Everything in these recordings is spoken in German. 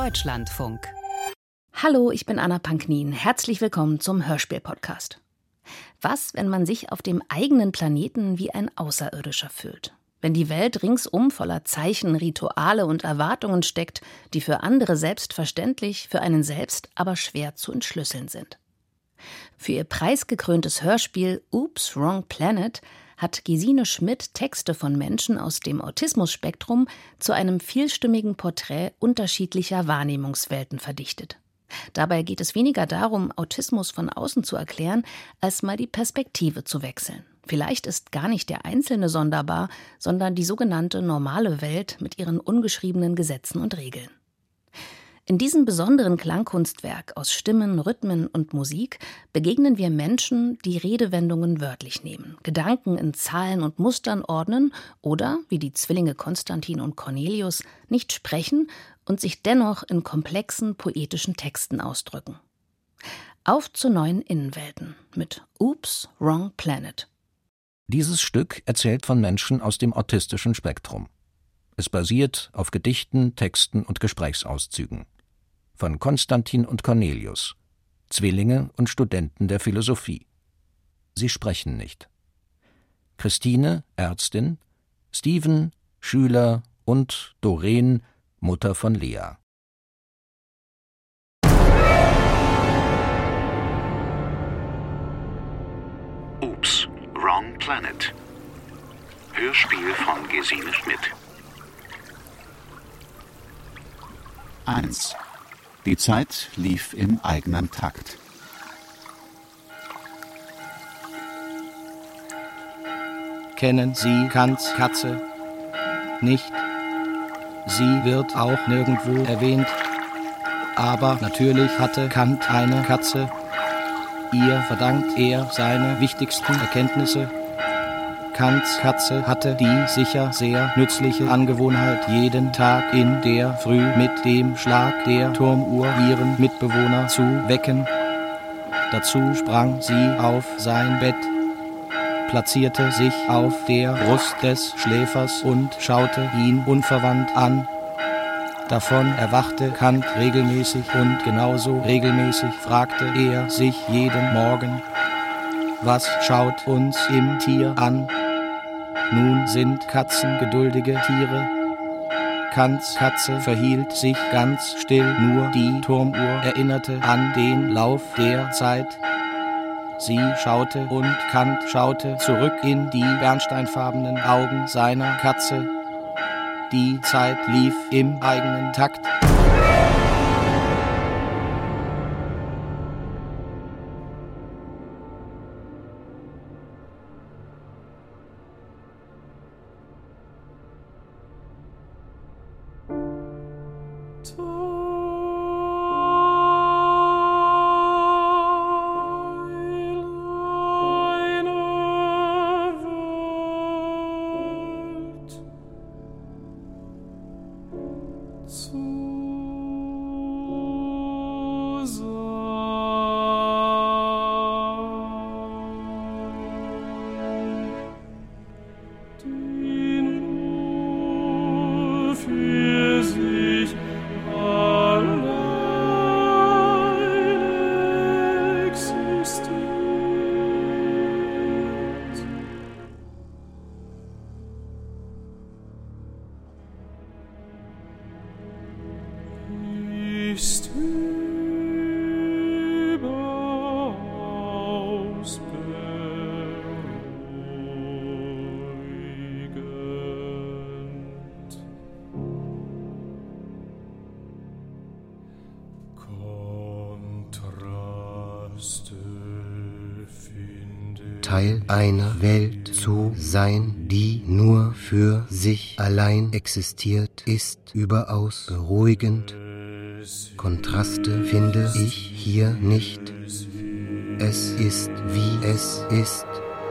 Deutschlandfunk. Hallo, ich bin Anna Panknin. Herzlich willkommen zum Hörspiel-Podcast. Was, wenn man sich auf dem eigenen Planeten wie ein Außerirdischer fühlt? Wenn die Welt ringsum voller Zeichen, Rituale und Erwartungen steckt, die für andere selbstverständlich, für einen selbst aber schwer zu entschlüsseln sind. Für ihr preisgekröntes Hörspiel Oops, Wrong Planet hat Gesine Schmidt Texte von Menschen aus dem Autismus-Spektrum zu einem vielstimmigen Porträt unterschiedlicher Wahrnehmungswelten verdichtet. Dabei geht es weniger darum, Autismus von außen zu erklären, als mal die Perspektive zu wechseln. Vielleicht ist gar nicht der Einzelne sonderbar, sondern die sogenannte normale Welt mit ihren ungeschriebenen Gesetzen und Regeln. In diesem besonderen Klangkunstwerk aus Stimmen, Rhythmen und Musik begegnen wir Menschen, die Redewendungen wörtlich nehmen, Gedanken in Zahlen und Mustern ordnen oder, wie die Zwillinge Konstantin und Cornelius, nicht sprechen und sich dennoch in komplexen poetischen Texten ausdrücken. Auf zu neuen Innenwelten mit Oops, Wrong Planet. Dieses Stück erzählt von Menschen aus dem autistischen Spektrum. Es basiert auf Gedichten, Texten und Gesprächsauszügen. Von Konstantin und Cornelius, Zwillinge und Studenten der Philosophie. Sie sprechen nicht. Christine, Ärztin, Steven, Schüler und Doreen, Mutter von Lea. Oops, Wrong Planet. Hörspiel von Gesine Schmidt. 1. Die Zeit lief im eigenen Takt. Kennen Sie Kants Katze nicht? Sie wird auch nirgendwo erwähnt. Aber natürlich hatte Kant eine Katze. Ihr verdankt er seine wichtigsten Erkenntnisse. Kants Katze hatte die sicher sehr nützliche Angewohnheit, jeden Tag in der Früh mit dem Schlag der Turmuhr ihren Mitbewohner zu wecken. Dazu sprang sie auf sein Bett, platzierte sich auf der Brust des Schläfers und schaute ihn unverwandt an. Davon erwachte Kant regelmäßig und genauso regelmäßig fragte er sich jeden Morgen: Was schaut uns im Tier an? Nun sind Katzen geduldige Tiere. Kants Katze verhielt sich ganz still, nur die Turmuhr erinnerte an den Lauf der Zeit. Sie schaute und Kant schaute zurück in die bernsteinfarbenen Augen seiner Katze. Die Zeit lief im eigenen Takt. Teil einer Welt zu sein, die nur für sich allein existiert, ist überaus beruhigend. Kontraste finde ich hier nicht. Es ist, wie es ist.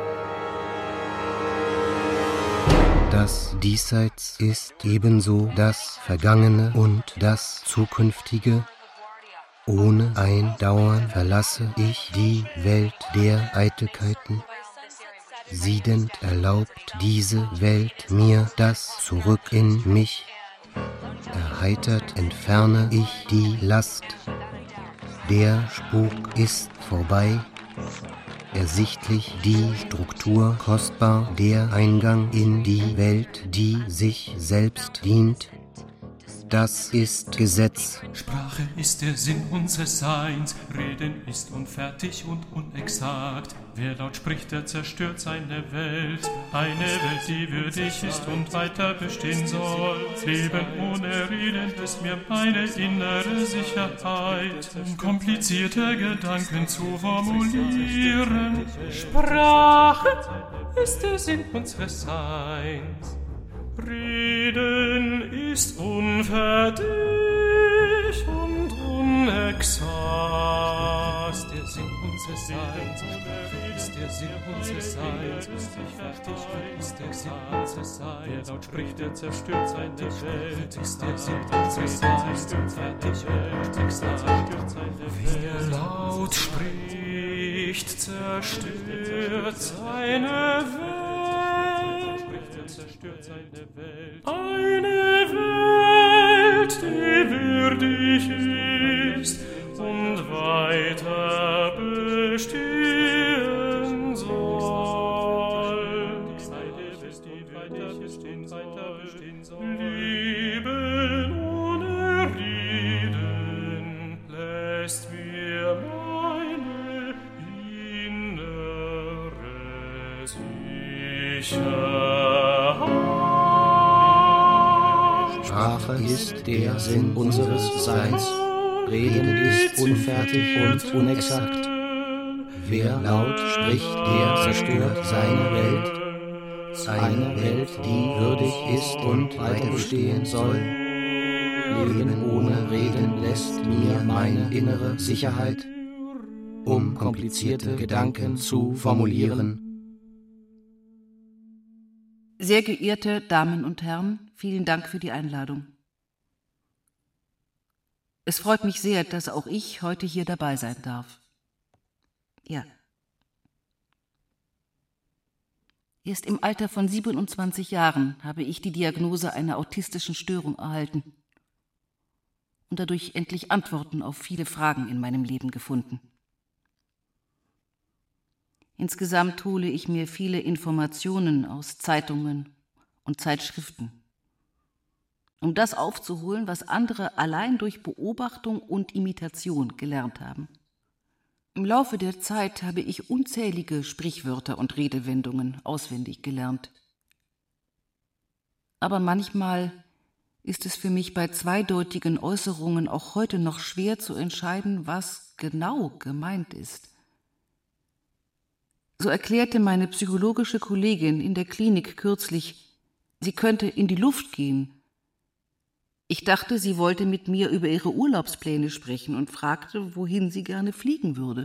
Das Diesseits ist ebenso das Vergangene und das Zukünftige. Ohne Eindauern verlasse ich die Welt der Eitelkeiten. Siedend erlaubt diese Welt mir das zurück in mich erheitert entferne ich die Last. Der Spuk ist vorbei, ersichtlich die Struktur kostbar, der Eingang in die Welt, die sich selbst dient. Das ist Gesetz. Sprache ist der Sinn unseres Seins, Reden ist unfertig und unexakt. Wer laut spricht, der zerstört seine Welt. Eine Welt, die würdig ist und weiter bestehen soll. Leben ohne Reden ist mir meine innere Sicherheit. Komplizierte Gedanken zu formulieren. Sprache ist der Sinn unseres Seins. Reden ist unfertig und unexakt. Der Sinn unseres Seins ist der Sinn unseres Seins. Fertig ist der Sinn unseres Seins. Wer laut spricht, der zerstört seine Welt. Ist der Sinn unseres Seins. Fertig und zerstört seine Welt. Wer laut spricht, zerstört seine Welt. Zerstört seine Welt. Eine Welt, die würdig ist und weiter bestehen soll. Eine Welt, die weiter bestehen soll. Leben ohne Reden lässt mir meine innere Sicherheit. Sprache ist der Sinn unseres Seins. Reden ist unfertig und unexakt. Wer laut spricht, der zerstört seine Welt. Eine Welt, die würdig ist und weiter bestehen soll. Leben ohne Reden lässt mir meine innere Sicherheit, um komplizierte Gedanken zu formulieren. Sehr geehrte Damen und Herren, vielen Dank für die Einladung. Es freut mich sehr, dass auch ich heute hier dabei sein darf. Ja. Erst im Alter von 27 Jahren habe ich die Diagnose einer autistischen Störung erhalten und dadurch endlich Antworten auf viele Fragen in meinem Leben gefunden. Insgesamt hole ich mir viele Informationen aus Zeitungen und Zeitschriften, um das aufzuholen, was andere allein durch Beobachtung und Imitation gelernt haben. Im Laufe der Zeit habe ich unzählige Sprichwörter und Redewendungen auswendig gelernt. Aber manchmal ist es für mich bei zweideutigen Äußerungen auch heute noch schwer zu entscheiden, was genau gemeint ist. So erklärte meine psychologische Kollegin in der Klinik kürzlich, sie könnte in die Luft gehen. Ich dachte, sie wollte mit mir über ihre Urlaubspläne sprechen und fragte, wohin sie gerne fliegen würde.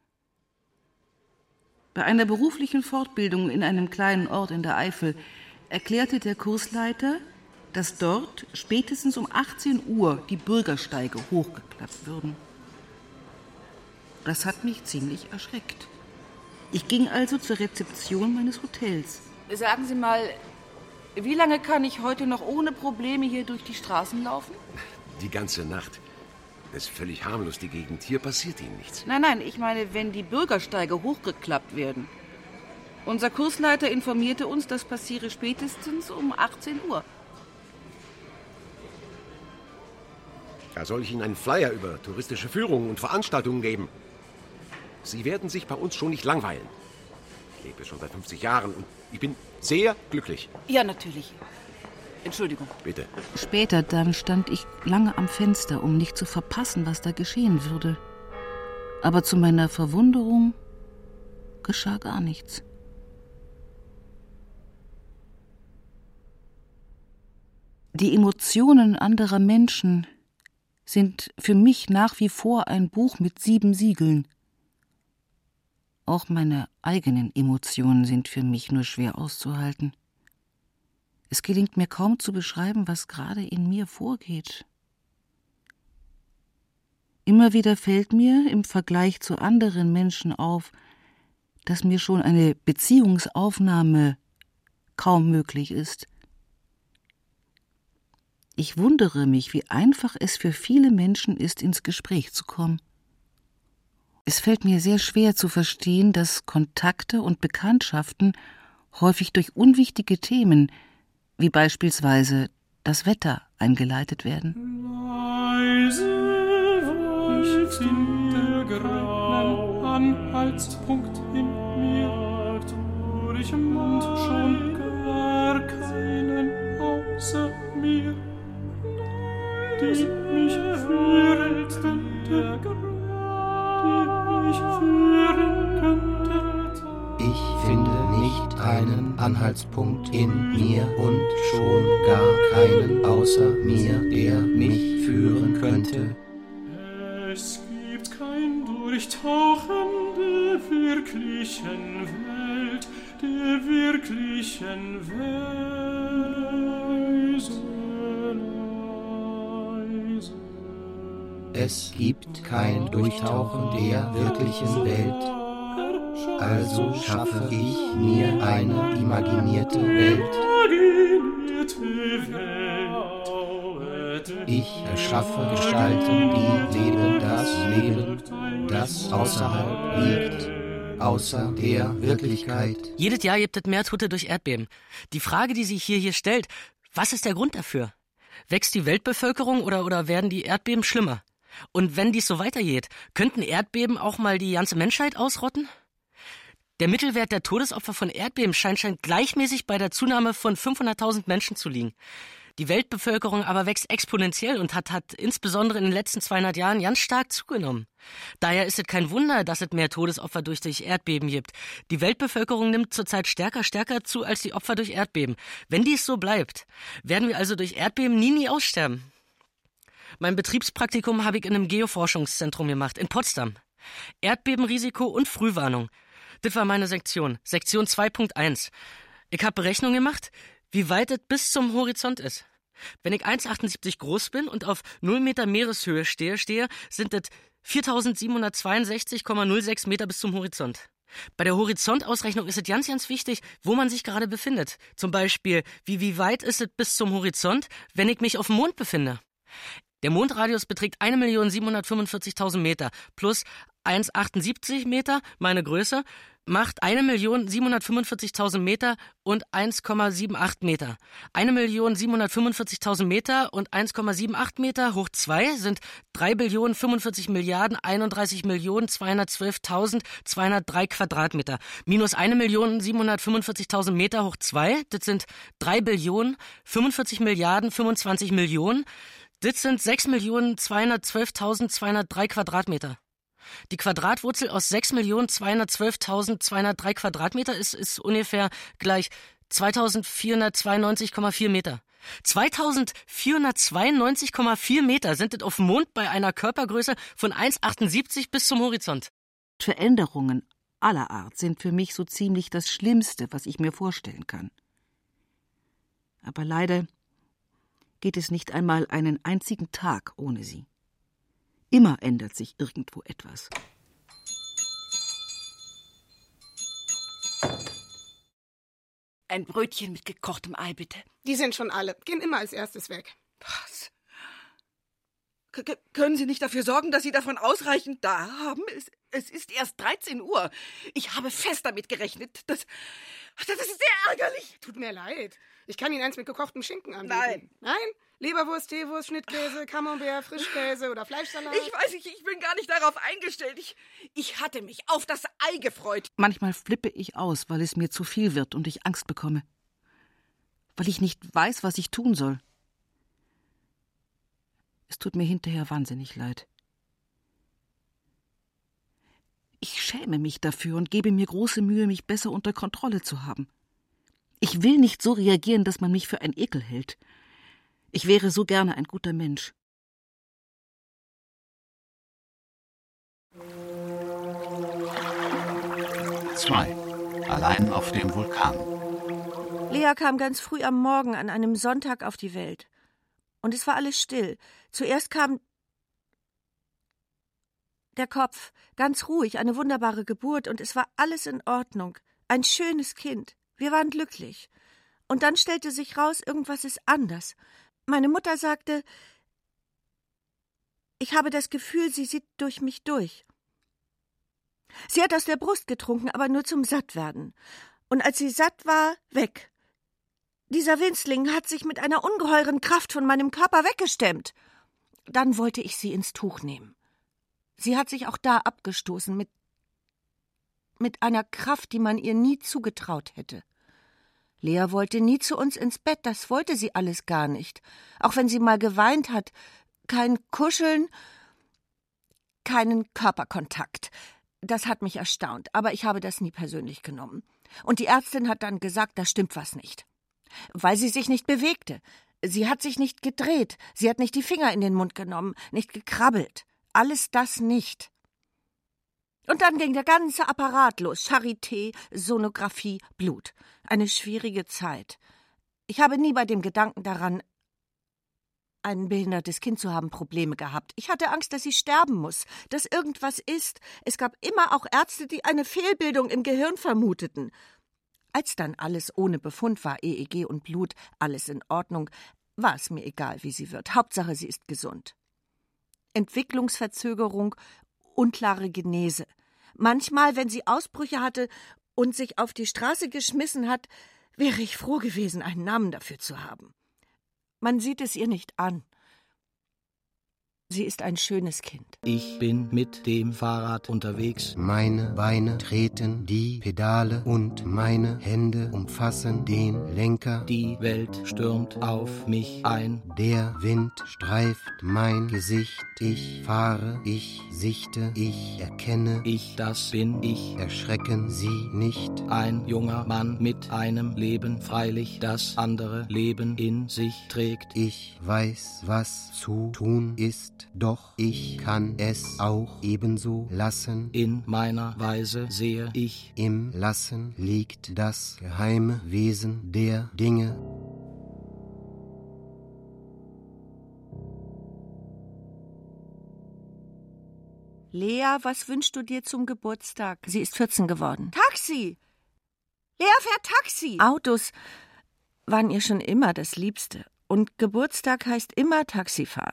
Bei einer beruflichen Fortbildung in einem kleinen Ort in der Eifel erklärte der Kursleiter, dass dort spätestens um 18 Uhr die Bürgersteige hochgeklappt würden. Das hat mich ziemlich erschreckt. Ich ging also zur Rezeption meines Hotels. Sagen Sie mal, wie lange kann ich heute noch ohne Probleme hier durch die Straßen laufen? Die ganze Nacht. Das ist völlig harmlos, die Gegend. Hier passiert Ihnen nichts. Nein, ich meine, wenn die Bürgersteige hochgeklappt werden. Unser Kursleiter informierte uns, das passiere spätestens um 18 Uhr. Da soll ich Ihnen einen Flyer über touristische Führungen und Veranstaltungen geben. Sie werden sich bei uns schon nicht langweilen. Ich lebe schon seit 50 Jahren und ich bin sehr glücklich. Ja, natürlich. Entschuldigung. Bitte. Später dann stand ich lange am Fenster, um nicht zu verpassen, was da geschehen würde. Aber zu meiner Verwunderung geschah gar nichts. Die Emotionen anderer Menschen sind für mich nach wie vor ein Buch mit 7 Siegeln. Auch meine eigenen Emotionen sind für mich nur schwer auszuhalten. Es gelingt mir kaum zu beschreiben, was gerade in mir vorgeht. Immer wieder fällt mir im Vergleich zu anderen Menschen auf, dass mir schon eine Beziehungsaufnahme kaum möglich ist. Ich wundere mich, wie einfach es für viele Menschen ist, ins Gespräch zu kommen. Es fällt mir sehr schwer zu verstehen, dass Kontakte und Bekanntschaften häufig durch unwichtige Themen, wie beispielsweise das Wetter, eingeleitet werden. Leise weicht in der grauen Anhaltspunkt in mir, durch und schon gar keinen außer mir, die mich führen könnte. Ich finde nicht einen Anhaltspunkt in mir und schon gar keinen außer mir, der mich führen könnte. Es gibt kein Durchtauchen der wirklichen Welt, der wirklichen Weise. Es gibt kein Durchtauchen der wirklichen Welt, also schaffe ich mir eine imaginierte Welt. Ich erschaffe Gestalten, die leben das Leben, das außerhalb liegt, außer der Wirklichkeit. Jedes Jahr gibt es mehr Tote durch Erdbeben. Die Frage, die sich hier stellt, was ist der Grund dafür? Wächst die Weltbevölkerung oder werden die Erdbeben schlimmer? Und wenn dies so weitergeht, könnten Erdbeben auch mal die ganze Menschheit ausrotten? Der Mittelwert der Todesopfer von Erdbeben scheint gleichmäßig bei der Zunahme von 500.000 Menschen zu liegen. Die Weltbevölkerung aber wächst exponentiell und hat insbesondere in den letzten 200 Jahren ganz stark zugenommen. Daher ist es kein Wunder, dass es mehr Todesopfer durch Erdbeben gibt. Die Weltbevölkerung nimmt zurzeit stärker zu als die Opfer durch Erdbeben. Wenn dies so bleibt, werden wir also durch Erdbeben nie aussterben. Mein Betriebspraktikum habe ich in einem Geoforschungszentrum gemacht, in Potsdam. Erdbebenrisiko und Frühwarnung. Das war meine Sektion 2.1. Ich habe Berechnungen gemacht, wie weit es bis zum Horizont ist. Wenn ich 1,78 groß bin und auf 0 Meter Meereshöhe stehe, sind es 4.762,06 Meter bis zum Horizont. Bei der Horizontausrechnung ist es ganz wichtig, wo man sich gerade befindet. Zum Beispiel, wie weit ist es bis zum Horizont, wenn ich mich auf dem Mond befinde? Der Mondradius beträgt 1.745.000 Meter plus 1,78 Meter, meine Größe, macht 1.745.000 Meter und 1,78 Meter. 1.745.000 Meter und 1,78 Meter hoch 2 sind 3.045.031.212.203 Quadratmeter. Minus 1.745.000 Meter hoch 2, das sind 3.045.025.000.000. Das sind 6.212.203 Quadratmeter. Die Quadratwurzel aus 6.212.203 Quadratmeter ist ungefähr gleich 2.492,4 Meter. 2.492,4 Meter sind es auf dem Mond bei einer Körpergröße von 1,78 bis zum Horizont. Veränderungen aller Art sind für mich so ziemlich das Schlimmste, was ich mir vorstellen kann. Aber leider geht es nicht einmal einen einzigen Tag ohne sie. Immer ändert sich irgendwo etwas. Ein Brötchen mit gekochtem Ei, bitte. Die sind schon alle. Gehen immer als erstes weg. Was? Können Sie nicht dafür sorgen, dass Sie davon ausreichend da haben? Es ist erst 13 Uhr. Ich habe fest damit gerechnet. Das ist sehr ärgerlich. Tut mir leid. Ich kann Ihnen eins mit gekochtem Schinken anbieten. Nein. Nein? Leberwurst, Teewurst, Schnittkäse, Camembert, Frischkäse oder Fleischsalat? Ich weiß nicht, ich bin gar nicht darauf eingestellt. Ich hatte mich auf das Ei gefreut. Manchmal flippe ich aus, weil es mir zu viel wird und ich Angst bekomme. Weil ich nicht weiß, was ich tun soll. Es tut mir hinterher wahnsinnig leid. Ich schäme mich dafür und gebe mir große Mühe, mich besser unter Kontrolle zu haben. Ich will nicht so reagieren, dass man mich für ein Ekel hält. Ich wäre so gerne ein guter Mensch. Zwei. Allein auf dem Vulkan. Lea kam ganz früh am Morgen an einem Sonntag auf die Welt. Und es war alles still. Zuerst kam der Kopf, ganz ruhig, eine wunderbare Geburt, und es war alles in Ordnung. Ein schönes Kind. Wir waren glücklich. Und dann stellte sich raus, irgendwas ist anders. Meine Mutter sagte, ich habe das Gefühl, sie sieht durch mich durch. Sie hat aus der Brust getrunken, aber nur zum Sattwerden. Und als sie satt war, weg. Dieser Winzling hat sich mit einer ungeheuren Kraft von meinem Körper weggestemmt. Dann wollte ich sie ins Tuch nehmen. Sie hat sich auch da abgestoßen mit einer Kraft, die man ihr nie zugetraut hätte. Lea wollte nie zu uns ins Bett, das wollte sie alles gar nicht. Auch wenn sie mal geweint hat, kein Kuscheln, keinen Körperkontakt. Das hat mich erstaunt, aber ich habe das nie persönlich genommen. Und die Ärztin hat dann gesagt, da stimmt was nicht. Weil sie sich nicht bewegte. Sie hat sich nicht gedreht, sie hat nicht die Finger in den Mund genommen, nicht gekrabbelt. Alles das nicht. Und dann ging der ganze Apparat los. Charité, Sonographie, Blut. Eine schwierige Zeit. Ich habe nie bei dem Gedanken daran, ein behindertes Kind zu haben, Probleme gehabt. Ich hatte Angst, dass sie sterben muss, dass irgendwas ist. Es gab immer auch Ärzte, die eine Fehlbildung im Gehirn vermuteten. Als dann alles ohne Befund war, EEG und Blut, alles in Ordnung, war es mir egal, wie sie wird. Hauptsache, sie ist gesund. Entwicklungsverzögerung, unklare Genese. Manchmal, wenn sie Ausbrüche hatte und sich auf die Straße geschmissen hat, wäre ich froh gewesen, einen Namen dafür zu haben. Man sieht es ihr nicht an. Sie ist ein schönes Kind. Ich bin mit dem Fahrrad unterwegs. Meine Beine treten die Pedale und meine Hände umfassen den Lenker. Die Welt stürmt auf mich ein. Der Wind streift mein Gesicht. Ich fahre, ich sichte, ich erkenne. Ich, das bin ich. Erschrecken Sie nicht. Ein junger Mann mit einem Leben, freilich das andere Leben in sich trägt. Ich weiß, was zu tun ist. Doch ich kann es auch ebenso lassen. In meiner Weise sehe ich. Im Lassen liegt das geheime Wesen der Dinge. Lea, was wünschst du dir zum Geburtstag? Sie ist 14 geworden. Taxi! Lea fährt Taxi! Autos waren ihr schon immer das Liebste. Und Geburtstag heißt immer Taxifahren.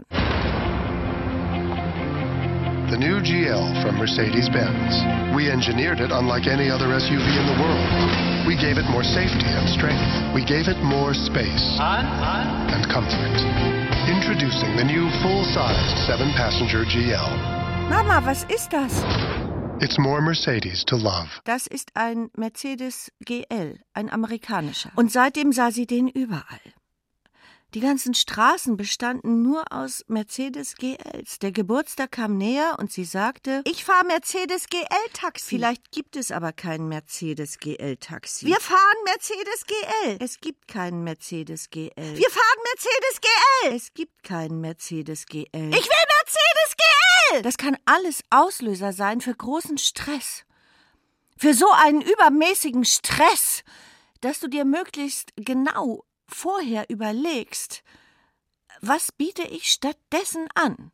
The new GL from Mercedes-Benz. We engineered it unlike any other SUV in the world. We gave it more safety and strength. We gave it more space and comfort. Introducing the new full-size 7-passenger GL. Mama, was ist das? It's more Mercedes to love. Das ist ein Mercedes GL, ein amerikanischer. Und seitdem sah sie den überall. Die ganzen Straßen bestanden nur aus Mercedes GLs. Der Geburtstag kam näher und sie sagte, ich fahre Mercedes GL-Taxi. Vielleicht gibt es aber kein Mercedes GL-Taxi. Wir fahren Mercedes GL. Es gibt keinen Mercedes GL. Wir fahren Mercedes GL. Es gibt keinen Mercedes GL. Ich will Mercedes GL. Das kann alles Auslöser sein für großen Stress. Für so einen übermäßigen Stress, dass du dir möglichst genau vorher überlegst, was biete ich stattdessen an?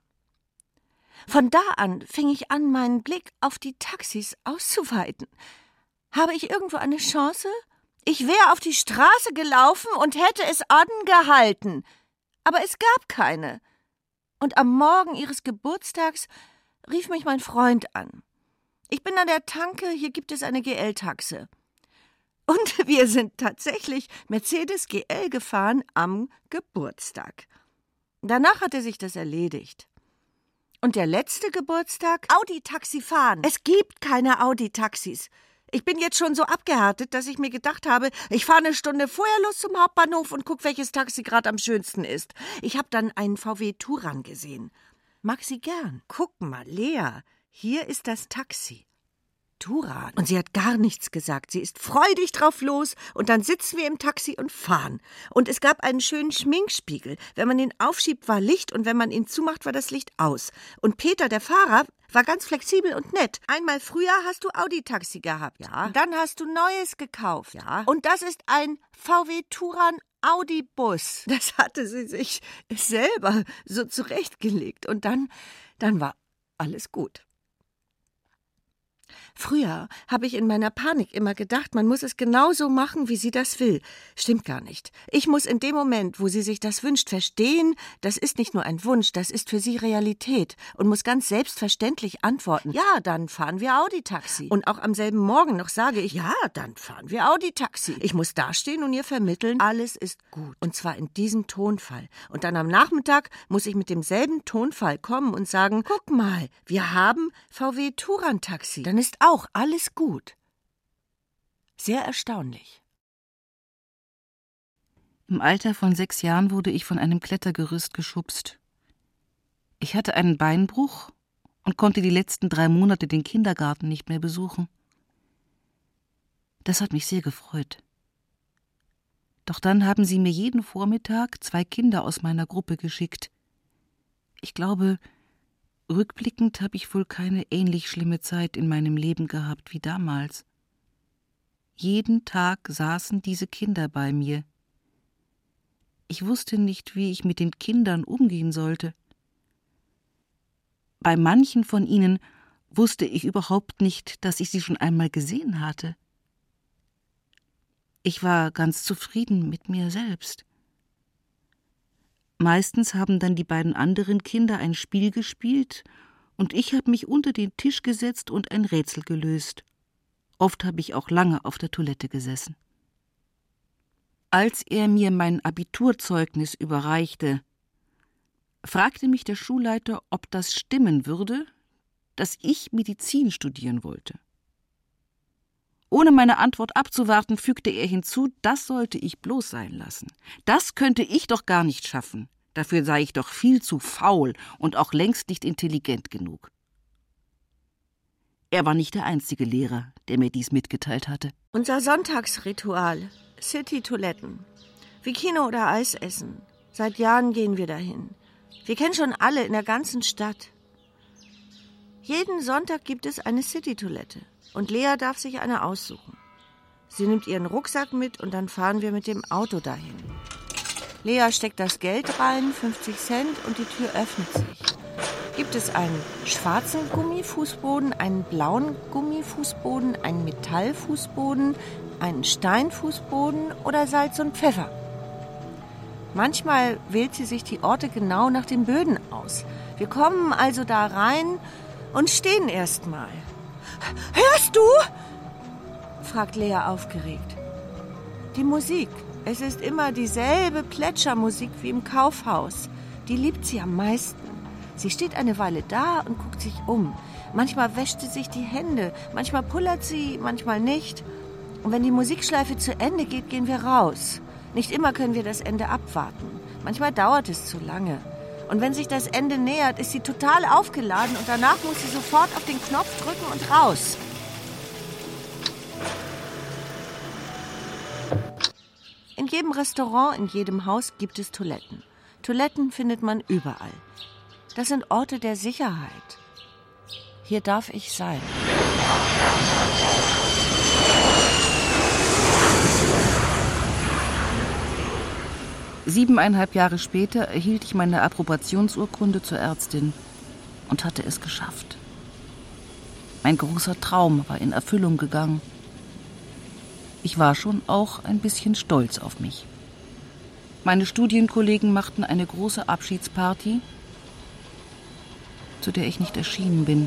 Von da an fing ich an, meinen Blick auf die Taxis auszuweiten. Habe ich irgendwo eine Chance? Ich wäre auf die Straße gelaufen und hätte es angehalten. Aber es gab keine. Und am Morgen ihres Geburtstags rief mich mein Freund an. Ich bin an der Tanke, hier gibt es eine GL-Taxe. Und wir sind tatsächlich Mercedes GL gefahren am Geburtstag. Danach hatte sich das erledigt. Und der letzte Geburtstag? Audi-Taxi fahren. Es gibt keine Audi-Taxis. Ich bin jetzt schon so abgehärtet, dass ich mir gedacht habe, ich fahre eine Stunde vorher los zum Hauptbahnhof und guck, welches Taxi gerade am schönsten ist. Ich habe dann einen VW Touran gesehen. Mag sie gern. Guck mal, Lea, hier ist das Taxi. Touran. Und sie hat gar nichts gesagt. Sie ist freudig drauf los und dann sitzen wir im Taxi und fahren. Und es gab einen schönen Schminkspiegel. Wenn man ihn aufschiebt, war Licht und wenn man ihn zumacht, war das Licht aus. Und Peter, der Fahrer, war ganz flexibel und nett. Einmal früher hast du Audi-Taxi gehabt. Ja. Dann hast du Neues gekauft. Ja. Und das ist ein VW Touran Audi-Bus. Das hatte sie sich selber so zurechtgelegt. Und dann war alles gut. Früher habe ich in meiner Panik immer gedacht, man muss es genauso machen, wie sie das will. Stimmt gar nicht. Ich muss in dem Moment, wo sie sich das wünscht, verstehen, das ist nicht nur ein Wunsch, das ist für sie Realität und muss ganz selbstverständlich antworten, ja, dann fahren wir Audi-Taxi. Und auch am selben Morgen noch sage ich, ja, dann fahren wir Audi-Taxi. Ich muss dastehen und ihr vermitteln, alles ist gut. Und zwar in diesem Tonfall. Und dann am Nachmittag muss ich mit demselben Tonfall kommen und sagen, guck mal, wir haben VW Touran-Taxi. Dann ist auch alles gut. Sehr erstaunlich. Im Alter von 6 Jahren wurde ich von einem Klettergerüst geschubst. Ich hatte einen Beinbruch und konnte die letzten 3 Monate den Kindergarten nicht mehr besuchen. Das hat mich sehr gefreut. Doch dann haben sie mir jeden Vormittag 2 Kinder aus meiner Gruppe geschickt. Ich glaube, rückblickend habe ich wohl keine ähnlich schlimme Zeit in meinem Leben gehabt wie damals. Jeden Tag saßen diese Kinder bei mir. Ich wusste nicht, wie ich mit den Kindern umgehen sollte. Bei manchen von ihnen wusste ich überhaupt nicht, dass ich sie schon einmal gesehen hatte. Ich war ganz zufrieden mit mir selbst. Meistens haben dann die beiden anderen Kinder ein Spiel gespielt und ich habe mich unter den Tisch gesetzt und ein Rätsel gelöst. Oft habe ich auch lange auf der Toilette gesessen. Als er mir mein Abiturzeugnis überreichte, fragte mich der Schulleiter, ob das stimmen würde, dass ich Medizin studieren wollte. Ohne meine Antwort abzuwarten, fügte er hinzu, das sollte ich bloß sein lassen. Das könnte ich doch gar nicht schaffen. Dafür sei ich doch viel zu faul und auch längst nicht intelligent genug. Er war nicht der einzige Lehrer, der mir dies mitgeteilt hatte. Unser Sonntagsritual, City-Toiletten, wie Kino oder Eis essen. Seit Jahren gehen wir dahin. Wir kennen schon alle in der ganzen Stadt. Jeden Sonntag gibt es eine City-Toilette. Und Lea darf sich eine aussuchen. Sie nimmt ihren Rucksack mit und dann fahren wir mit dem Auto dahin. Lea steckt das Geld rein, 50 Cent, und die Tür öffnet sich. Gibt es einen schwarzen Gummifußboden, einen blauen Gummifußboden, einen Metallfußboden, einen Steinfußboden oder Salz und Pfeffer? Manchmal wählt sie sich die Orte genau nach den Böden aus. Wir kommen also da rein und stehen erst mal. »Hörst du?« fragt Lea aufgeregt. Die Musik. Es ist immer dieselbe Plätschermusik wie im Kaufhaus. Die liebt sie am meisten. Sie steht eine Weile da und guckt sich um. Manchmal wäscht sie sich die Hände, manchmal pullert sie, manchmal nicht. Und wenn die Musikschleife zu Ende geht, gehen wir raus. Nicht immer können wir das Ende abwarten. Manchmal dauert es zu lange. Und wenn sich das Ende nähert, ist sie total aufgeladen und danach muss sie sofort auf den Knopf drücken und raus. In jedem Restaurant, in jedem Haus gibt es Toiletten. Toiletten findet man überall. Das sind Orte der Sicherheit. Hier darf ich sein. Siebeneinhalb Jahre später erhielt ich meine Approbationsurkunde zur Ärztin und hatte es geschafft. Mein großer Traum war in Erfüllung gegangen. Ich war schon auch ein bisschen stolz auf mich. Meine Studienkollegen machten eine große Abschiedsparty, zu der ich nicht erschienen bin.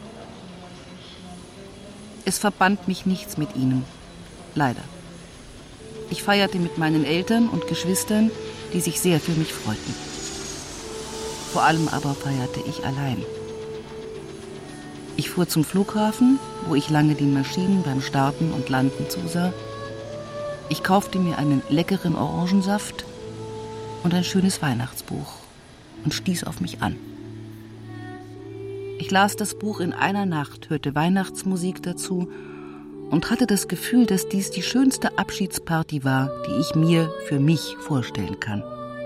Es verband mich nichts mit ihnen, leider. Ich feierte mit meinen Eltern und Geschwistern, die sich sehr für mich freuten. Vor allem aber feierte ich allein. Ich fuhr zum Flughafen, wo ich lange den Maschinen beim Starten und Landen zusah. Ich kaufte mir einen leckeren Orangensaft und ein schönes Weihnachtsbuch und stieß auf mich an. Ich las das Buch in einer Nacht, hörte Weihnachtsmusik dazu und hatte das Gefühl, dass dies die schönste Abschiedsparty war, die ich mir für mich vorstellen kann.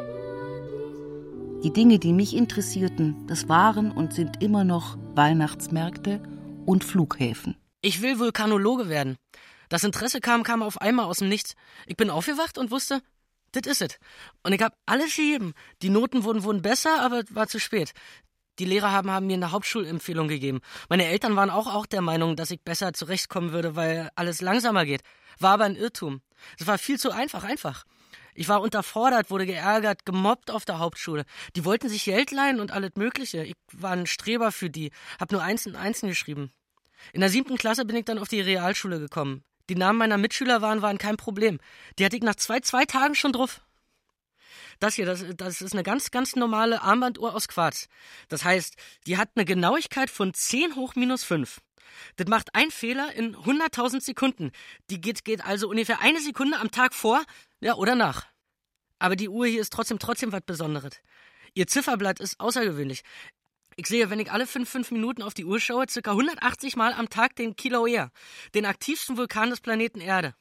Die Dinge, die mich interessierten, das waren und sind immer noch Weihnachtsmärkte und Flughäfen. Ich will Vulkanologe werden. Das Interesse kam auf einmal aus dem Nichts. Ich bin aufgewacht und wusste, das ist es. Und ich habe alles gegeben. Die Noten wurden besser, aber war zu spät. Die Lehrer haben mir eine Hauptschulempfehlung gegeben. Meine Eltern waren auch der Meinung, dass ich besser zurechtkommen würde, weil alles langsamer geht. War aber ein Irrtum. Es war viel zu einfach. Ich war unterfordert, wurde geärgert, gemobbt auf der Hauptschule. Die wollten sich Geld leihen und alles Mögliche. Ich war ein Streber für die, hab nur Einsen geschrieben. In der 7. Klasse bin ich dann auf die Realschule gekommen. Die Namen meiner Mitschüler waren kein Problem. Die hatte ich nach zwei Tagen schon drauf. Das hier, das ist eine ganz, ganz normale Armbanduhr aus Quarz. Das heißt, die hat eine Genauigkeit von 10 hoch minus 5. Das macht ein Fehler in 100.000 Sekunden. Die geht also ungefähr 1 Sekunde am Tag vor, ja, oder nach. Aber die Uhr hier ist trotzdem was Besonderes. Ihr Zifferblatt ist außergewöhnlich. Ich sehe, wenn ich alle 5 Minuten auf die Uhr schaue, ca. 180 Mal am Tag den Kilauea, den aktivsten Vulkan des Planeten Erde.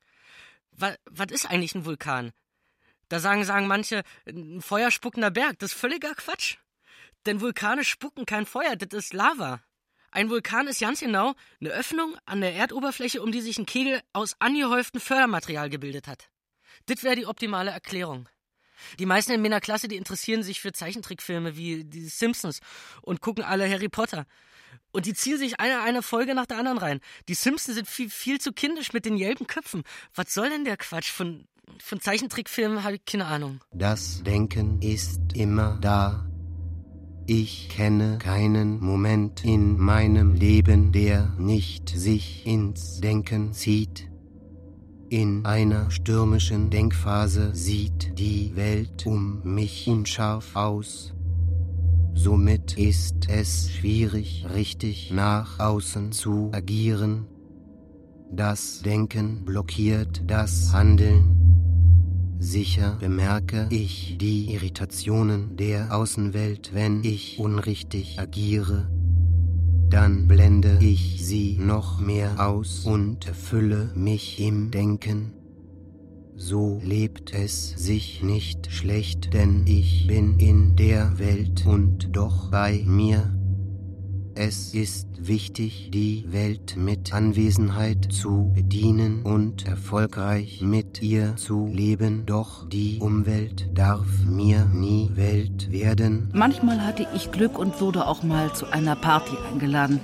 Was ist eigentlich ein Vulkan? Da sagen manche, ein feuerspuckender Berg. Das ist völliger Quatsch. Denn Vulkane spucken kein Feuer, das ist Lava. Ein Vulkan ist ganz genau eine Öffnung an der Erdoberfläche, um die sich ein Kegel aus angehäuftem Fördermaterial gebildet hat. Das wäre die optimale Erklärung. Die meisten in meiner Klasse, die interessieren sich für Zeichentrickfilme wie die Simpsons und gucken alle Harry Potter. Und die ziehen sich eine Folge nach der anderen rein. Die Simpsons sind viel zu kindisch mit den gelben Köpfen. Was soll denn der Quatsch? Von Zeichentrickfilmen habe ich keine Ahnung. Das Denken ist immer da. Ich kenne keinen Moment in meinem Leben, der nicht sich ins Denken zieht. In einer stürmischen Denkphase sieht die Welt um mich unscharf aus. Somit ist es schwierig, richtig nach außen zu agieren. Das Denken blockiert das Handeln. Sicher bemerke ich die Irritationen der Außenwelt, wenn ich unrichtig agiere. Dann blende ich sie noch mehr aus und erfülle mich im Denken. So lebt es sich nicht schlecht, denn ich bin in der Welt und doch bei mir. Es ist wichtig, die Welt mit Anwesenheit zu bedienen und erfolgreich mit ihr zu leben, doch die Umwelt darf mir nie Welt werden. Manchmal hatte ich Glück und wurde auch mal zu einer Party eingeladen.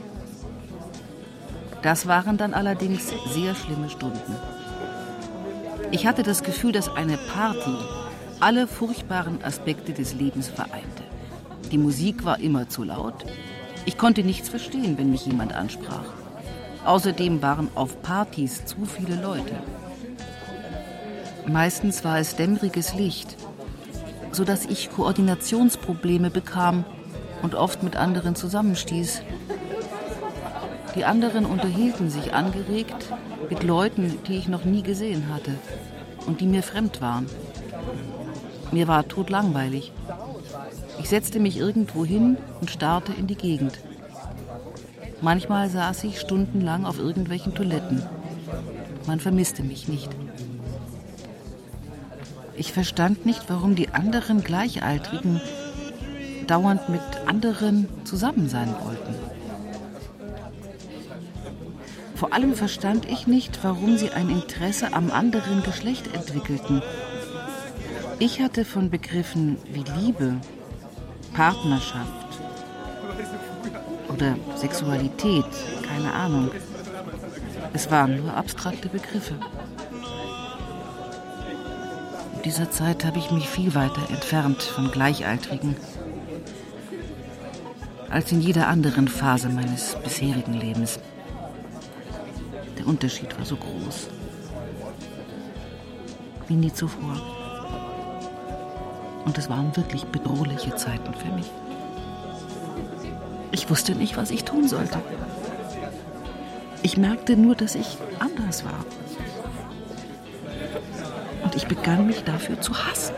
Das waren dann allerdings sehr schlimme Stunden. Ich hatte das Gefühl, dass eine Party alle furchtbaren Aspekte des Lebens vereinte. Die Musik war immer zu laut. Ich konnte nichts verstehen, wenn mich jemand ansprach. Außerdem waren auf Partys zu viele Leute. Meistens war es dämmeriges Licht, sodass ich Koordinationsprobleme bekam und oft mit anderen zusammenstieß. Die anderen unterhielten sich angeregt mit Leuten, die ich noch nie gesehen hatte und die mir fremd waren. Mir war totlangweilig. Ich setzte mich irgendwo hin und starrte in die Gegend. Manchmal saß ich stundenlang auf irgendwelchen Toiletten. Man vermisste mich nicht. Ich verstand nicht, warum die anderen Gleichaltrigen dauernd mit anderen zusammen sein wollten. Vor allem verstand ich nicht, warum sie ein Interesse am anderen Geschlecht entwickelten. Ich hatte von Begriffen wie Liebe, Partnerschaft oder Sexualität, keine Ahnung. Es waren nur abstrakte Begriffe. In dieser Zeit habe ich mich viel weiter entfernt von Gleichaltrigen als in jeder anderen Phase meines bisherigen Lebens. Der Unterschied war so groß. Wie nie zuvor. Und es waren wirklich bedrohliche Zeiten für mich. Ich wusste nicht, was ich tun sollte. Ich merkte nur, dass ich anders war. Und ich begann, mich dafür zu hassen.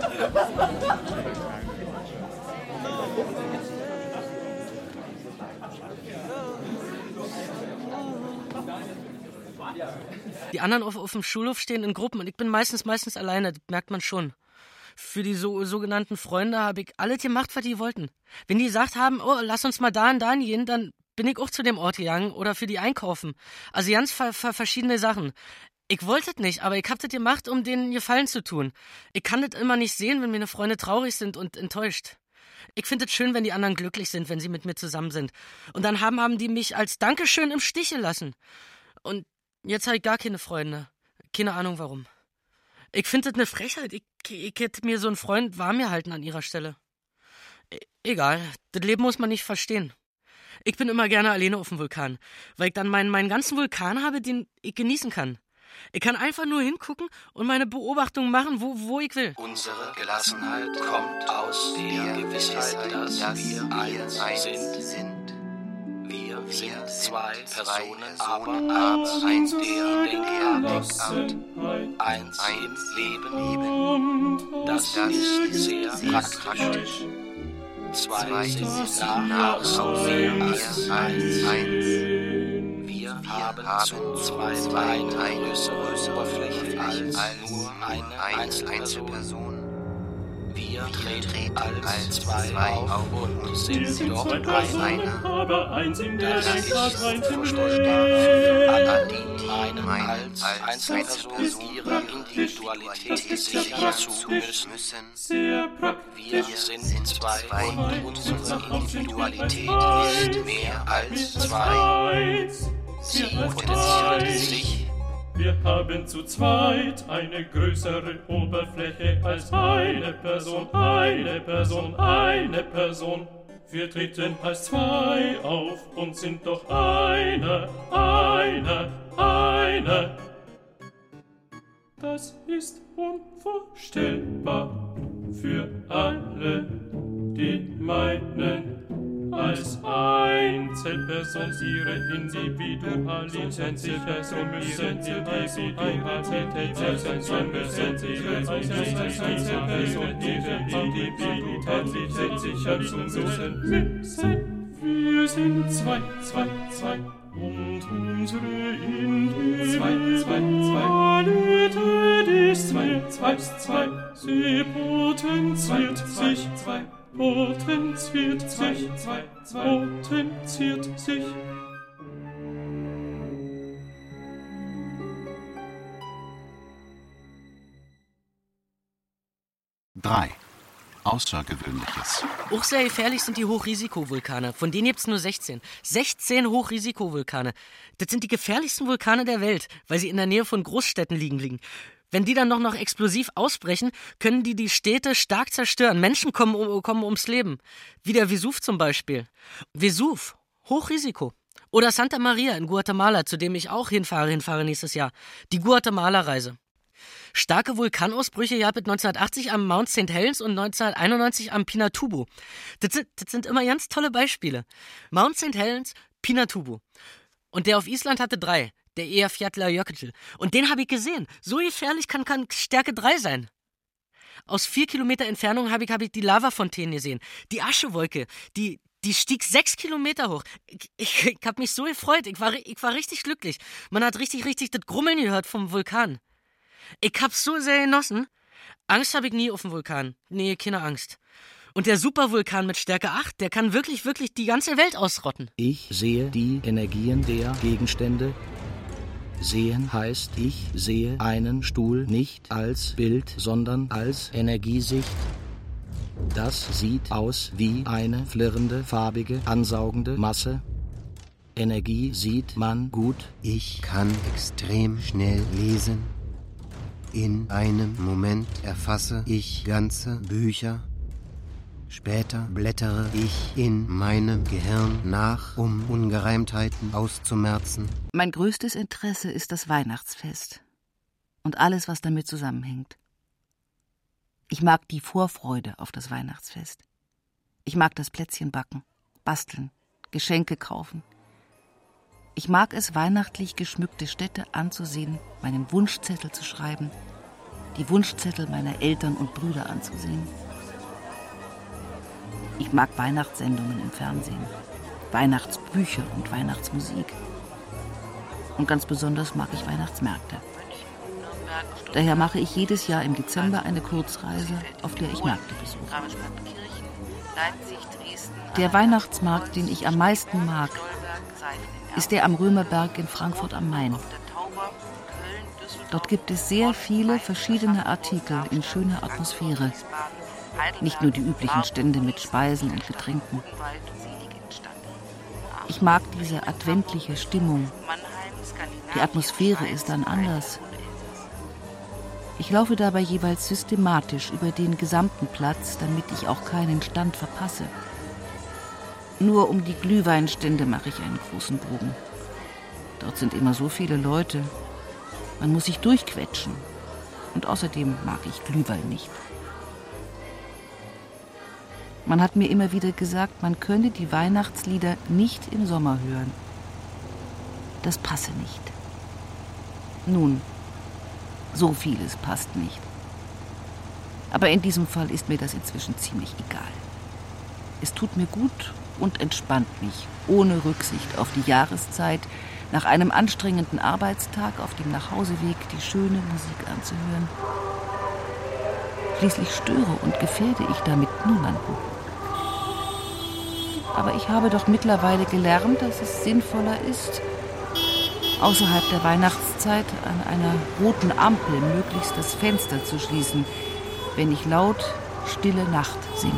Die anderen auf dem Schulhof stehen in Gruppen und ich bin meistens alleine, das merkt man schon. Für die sogenannten Freunde habe ich alles gemacht, was die wollten. Wenn die gesagt haben, oh, lass uns mal da und da gehen, dann bin ich auch zu dem Ort gegangen oder für die einkaufen. Also ganz verschiedene Sachen. Ich wollte es nicht, aber ich habe das gemacht, um denen Gefallen zu tun. Ich kann das immer nicht sehen, wenn meine Freunde traurig sind und enttäuscht. Ich finde es schön, wenn die anderen glücklich sind, wenn sie mit mir zusammen sind. Und dann haben die mich als Dankeschön im Stich gelassen. Und jetzt habe ich gar keine Freunde. Keine Ahnung warum. Ich finde das eine Frechheit. Ich hätte mir so einen Freund warm gehalten an ihrer Stelle. Egal, das Leben muss man nicht verstehen. Ich bin immer gerne alleine auf dem Vulkan, weil ich dann meinen ganzen Vulkan habe, den ich genießen kann. Ich kann einfach nur hingucken und meine Beobachtungen machen, wo ich will. Unsere Gelassenheit kommt aus der Gewissheit, dass wir eins sind. Wir sind zwei Personen, aber eins der Denkart, eins im Leben. Das ist sehr praktisch. Zwei sind nach mehr als eins. Wir haben zu zweit eine größere Oberfläche als nur eine Einzelperson. Wir treten als zwei auf und sind doch eine. Aber eins in der Das ist Einzelperson verständlich für alle, die meinen, als Einzelperson ihre Individualität sichern zu müssen. Wir sind zwei und unsere Individualität ist mehr als zwei. Sie potenziert sich. Wir haben zu zweit eine größere Oberfläche als eine Person, eine Person, eine Person. Wir treten als zwei auf und sind doch eine. Das ist unvorstellbar für alle, die meinen, als Einzelperson ihre Individualität sichern zu müssen, Individualität sichern zu müssen, ihre Einzelperson ihre Individualität sichern zu müssen. Wir sind zwei. Und unsere Individualität ist zwei. Sie potenziert sich. Potenziert sich. 3. Außergewöhnliches. Auch sehr gefährlich sind die Hochrisikovulkane. Von denen gibt es nur 16. 16 Hochrisikovulkane. Das sind die gefährlichsten Vulkane der Welt, weil sie in der Nähe von Großstädten liegen. Wenn die dann noch explosiv ausbrechen, können die Städte stark zerstören. Menschen kommen ums Leben. Wie der Vesuv zum Beispiel. Vesuv, Hochrisiko. Oder Santa Maria in Guatemala, zu dem ich auch hinfahre nächstes Jahr. Die Guatemala-Reise. Starke Vulkanausbrüche gab es 1980 am Mount St. Helens und 1991 am Pinatubo. Das sind immer ganz tolle Beispiele. Mount St. Helens, Pinatubo. Und der auf Island hatte 3. Der Eyjafjallajökull. Und den habe ich gesehen. So gefährlich kann Stärke 3 sein. Aus 4 Kilometer Entfernung habe ich die Lavafontänen gesehen. Die Aschewolke, die stieg 6 Kilometer hoch. Ich habe mich so gefreut. Ich war richtig glücklich. Man hat richtig das Grummeln gehört vom Vulkan. Ich hab's so sehr genossen. Angst habe ich nie auf dem Vulkan. Nee, keine Angst. Und der Supervulkan mit Stärke 8, der kann wirklich die ganze Welt ausrotten. Ich sehe die Energien der Gegenstände. Sehen heißt, ich sehe einen Stuhl nicht als Bild, sondern als Energiesicht. Das sieht aus wie eine flirrende, farbige, ansaugende Masse. Energie sieht man gut. Ich kann extrem schnell lesen. In einem Moment erfasse ich ganze Bücher. Später blättere ich in meinem Gehirn nach, um Ungereimtheiten auszumerzen. Mein größtes Interesse ist das Weihnachtsfest und alles, was damit zusammenhängt. Ich mag die Vorfreude auf das Weihnachtsfest. Ich mag das Plätzchen backen, basteln, Geschenke kaufen. Ich mag es, weihnachtlich geschmückte Städte anzusehen, meinen Wunschzettel zu schreiben, die Wunschzettel meiner Eltern und Brüder anzusehen. Ich mag Weihnachtssendungen im Fernsehen, Weihnachtsbücher und Weihnachtsmusik. Und ganz besonders mag ich Weihnachtsmärkte. Daher mache ich jedes Jahr im Dezember eine Kurzreise, auf der ich Märkte besuche. Der Weihnachtsmarkt, den ich am meisten mag, ist der am Römerberg in Frankfurt am Main. Dort gibt es sehr viele verschiedene Artikel in schöner Atmosphäre. Nicht nur die üblichen Stände mit Speisen und Getränken. Ich mag diese adventliche Stimmung. Die Atmosphäre ist dann anders. Ich laufe dabei jeweils systematisch über den gesamten Platz, damit ich auch keinen Stand verpasse. Nur um die Glühweinstände mache ich einen großen Bogen. Dort sind immer so viele Leute. Man muss sich durchquetschen. Und außerdem mag ich Glühwein nicht. Man hat mir immer wieder gesagt, man könne die Weihnachtslieder nicht im Sommer hören. Das passe nicht. Nun, so vieles passt nicht. Aber in diesem Fall ist mir das inzwischen ziemlich egal. Es tut mir gut und entspannt mich, ohne Rücksicht auf die Jahreszeit, nach einem anstrengenden Arbeitstag auf dem Nachhauseweg die schöne Musik anzuhören. Schließlich störe und gefährde ich damit niemanden. Aber ich habe doch mittlerweile gelernt, dass es sinnvoller ist, außerhalb der Weihnachtszeit an einer roten Ampel möglichst das Fenster zu schließen, wenn ich laut Stille Nacht singe.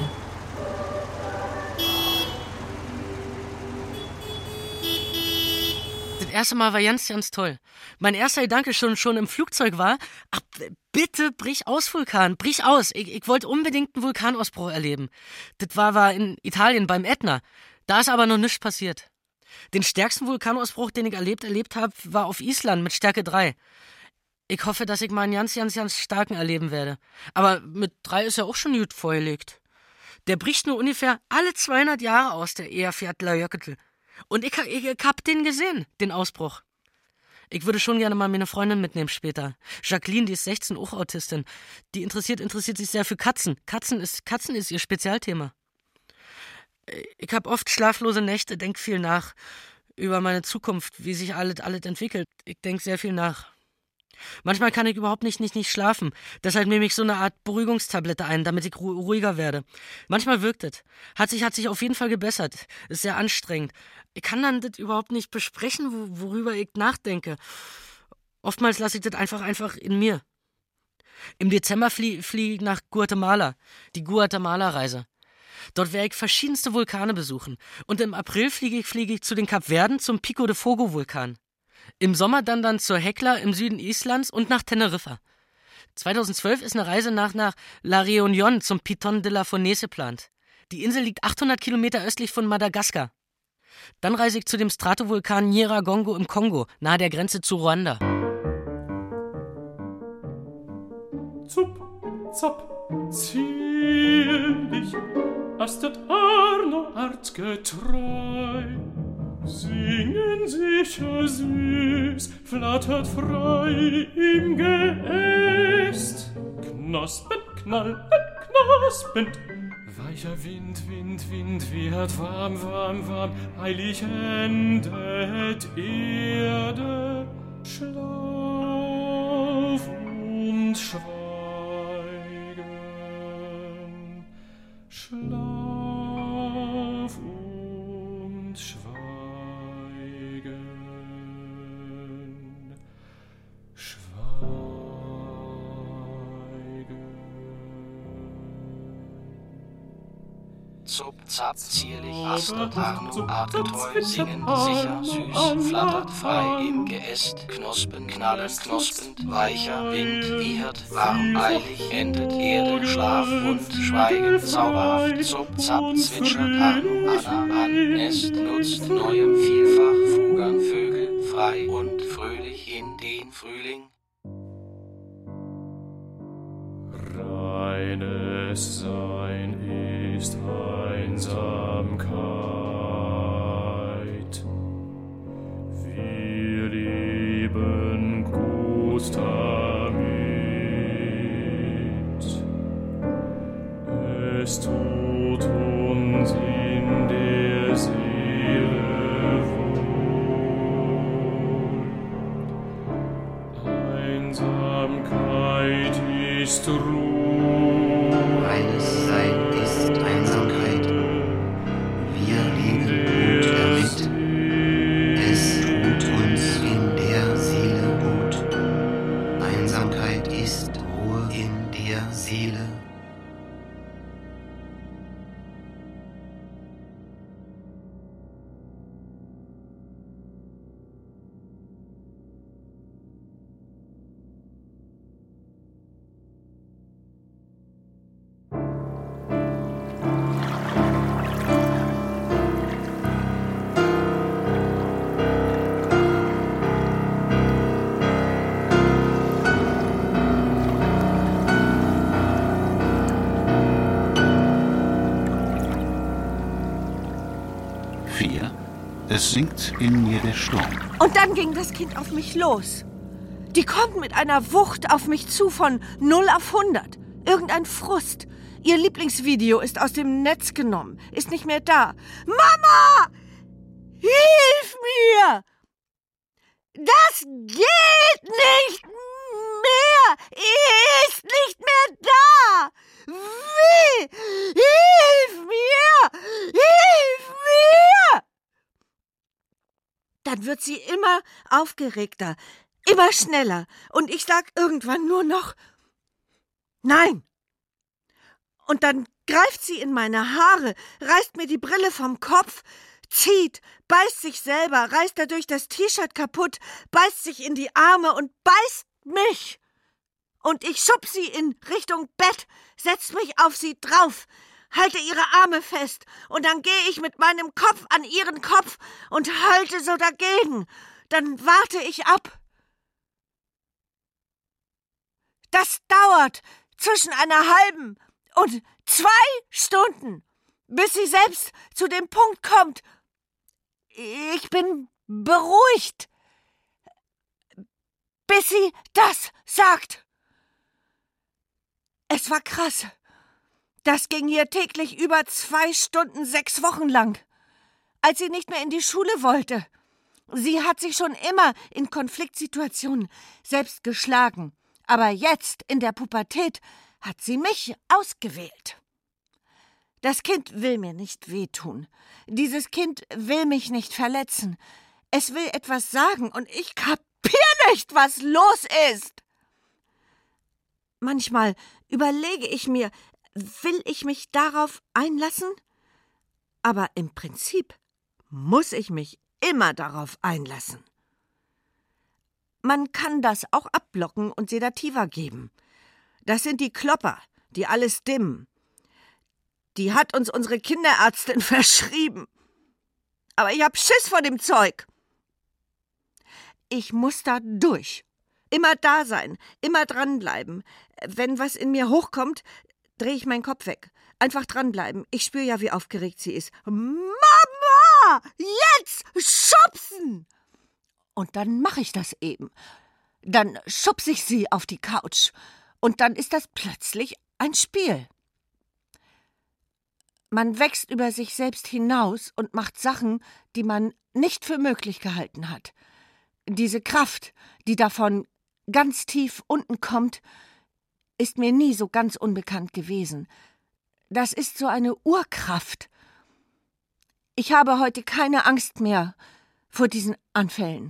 Das erste Mal war ganz, ganz toll. Mein erster Gedanke schon im Flugzeug war, ach, bitte brich aus, Vulkan, brich aus. Ich wollte unbedingt einen Vulkanausbruch erleben. Das war in Italien beim Ätna. Da ist aber noch nichts passiert. Den stärksten Vulkanausbruch, den ich erlebt habe, war auf Island mit Stärke 3. Ich hoffe, dass ich mal einen ganz, ganz, ganz starken erleben werde. Aber mit 3 ist ja auch schon gut vorgelegt. Der bricht nur ungefähr alle 200 Jahre aus, der Eyjafjallajökull. Und ich hab den gesehen, den Ausbruch. Ich würde schon gerne mal meine Freundin mitnehmen später. Jacqueline, die ist 16, auch Autistin. Die interessiert sich sehr für Katzen. Katzen ist ihr Spezialthema. Ich habe oft schlaflose Nächte, denke viel nach über meine Zukunft, wie sich alles entwickelt. Ich denke sehr viel nach. Manchmal kann ich überhaupt nicht schlafen. Deshalb nehme ich so eine Art Beruhigungstablette ein, damit ich ruhiger werde. Manchmal wirkt es. Hat sich auf jeden Fall gebessert. Ist sehr anstrengend. Ich kann dann das überhaupt nicht besprechen, worüber ich nachdenke. Oftmals lasse ich das einfach in mir. Im Dezember fliege ich nach Guatemala, die Guatemala-Reise. Dort werde ich verschiedenste Vulkane besuchen. Und im April fliege ich zu den Kapverden zum Pico de Fogo-Vulkan. Im Sommer dann zur Hekla im Süden Islands und nach Teneriffa. 2012 ist eine Reise nach La Réunion zum Piton de la Fournaise geplant. Die Insel liegt 800 Kilometer östlich von Madagaskar. Dann reise ich zu dem Stratovulkan Nyiragongo im Kongo, nahe der Grenze zu Ruanda. Zup, zapp, zierlich, astet Arno artgetreu. Singen sicher süß, flattert frei im Geäst. Knospen, knallen, knospend. Weicher Wind weht warm, eilig endet Erde. Schlaf und schweigen. Schlaf und schweigen. Zup, zap, zierlich, astert, Arno, artgetreu, singend, sicher, süß, flattert, frei im Geäst, Knospen, knallen, knospend, weicher Wind, wiehert, warm, eilig, endet Erde, Schlaf und Schweigen, zauberhaft, zup, zap, zwitschert, Arno, Anna, an, Nest, nutzt, neuem, vielfach, Fugern, Vögel, frei und fröhlich in den Frühling. Reines Sein ist Einsamkeit. Wir leben gut damit. Es tut uns in der Seele wohl. Einsamkeit ist Ruhe. Reines Sein ist Einsamkeit. Wir leben gut damit. Es tut uns in der Seele gut. Einsamkeit ist Ruhe in der Seele. 4. Es sinkt in mir der Sturm. Und dann ging das Kind auf mich los. Die kommt mit einer Wucht auf mich zu von 0 auf 100. Irgendein Frust. Ihr Lieblingsvideo ist aus dem Netz genommen, ist nicht mehr da. Mama! Hilf mir! Das geht nicht mehr! Ist nicht mehr da! Wie? Hilf mir! Hilf mir! Dann wird sie immer aufgeregter, immer schneller. Und ich sag irgendwann nur noch Nein. Und dann greift sie in meine Haare, reißt mir die Brille vom Kopf, zieht, beißt sich selber, reißt dadurch das T-Shirt kaputt, beißt sich in die Arme und beißt mich. Und ich schub sie in Richtung Bett, setz mich auf sie drauf, halte ihre Arme fest und dann gehe ich mit meinem Kopf an ihren Kopf und halte so dagegen. Dann warte ich ab. Das dauert zwischen einer halben und 2 Stunden, bis sie selbst zu dem Punkt kommt. Ich bin beruhigt, bis sie das sagt. Es war krass. Das ging hier täglich über 2 Stunden 6 Wochen lang. Als sie nicht mehr in die Schule wollte. Sie hat sich schon immer in Konfliktsituationen selbst geschlagen. Aber jetzt, in der Pubertät, hat sie mich ausgewählt. Das Kind will mir nicht wehtun. Dieses Kind will mich nicht verletzen. Es will etwas sagen und ich kapier nicht, was los ist. Manchmal überlege ich mir, will ich mich darauf einlassen? Aber im Prinzip muss ich mich immer darauf einlassen. Man kann das auch abblocken und Sedativa geben. Das sind die Klopper, die alles dimmen. Die hat uns unsere Kinderärztin verschrieben. Aber ich hab Schiss vor dem Zeug. Ich muss da durch. Immer da sein, immer dranbleiben. Wenn was in mir hochkommt, drehe ich meinen Kopf weg. Einfach dranbleiben. Ich spüre ja, wie aufgeregt sie ist. Mama! Jetzt schubsen! Und dann mache ich das eben. Dann schubse ich sie auf die Couch. Und dann ist das plötzlich ein Spiel. Man wächst über sich selbst hinaus und macht Sachen, die man nicht für möglich gehalten hat. Diese Kraft, die davon ganz tief unten kommt, ist mir nie so ganz unbekannt gewesen. Das ist so eine Urkraft. Ich habe heute keine Angst mehr vor diesen Anfällen.